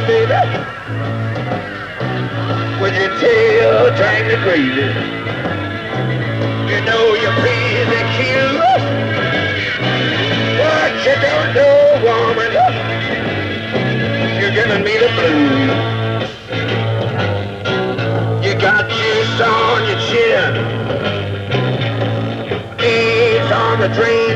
baby, with your tail drag me crazy. You know you're pretty cute, but you don't know, woman, you're giving me the blues. You got juice on your chin, AIDS on the drain.